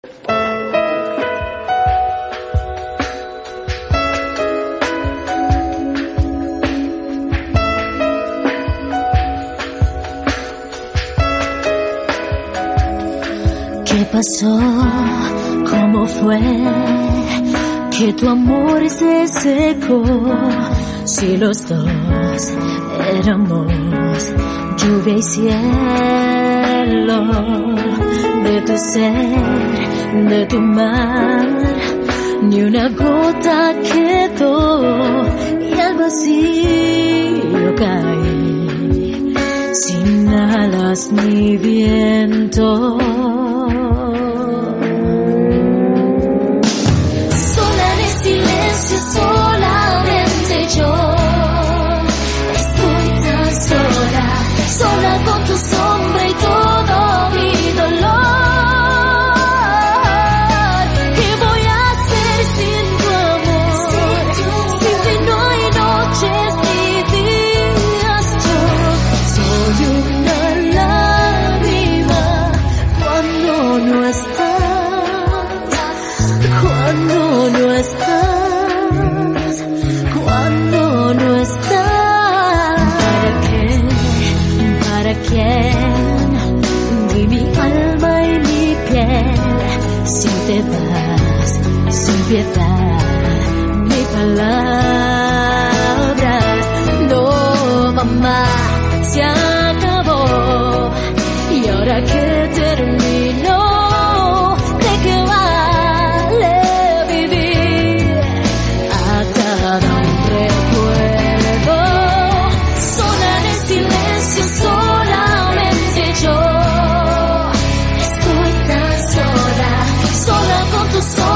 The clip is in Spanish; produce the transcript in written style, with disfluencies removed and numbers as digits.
¿Qué pasó? ¿Cómo fue que tu amor se secó? Si los dos éramos lluvia y cielo, de tu ser, de tu mar, ni una gota quedó y al vacío caí, sin alas ni viento. Solamente yo estoy tan sola, sola con tu sombra y todo mi dolor. ¿Qué voy a hacer sin tu amor? Sin ti no hay noches ni días. Yo soy una lágrima cuando no estás, cuando no estás. Cuando no estás, ¿para quién? Di mi alma y mi piel, si te vas, sin piedad, mi palabra no va más, se acabó, y ahora que terminó, ¿de qué vale vivir atada a un recuerdo? Sola en el silencio, solamente yo estoy tan sola, sola con tu sombra.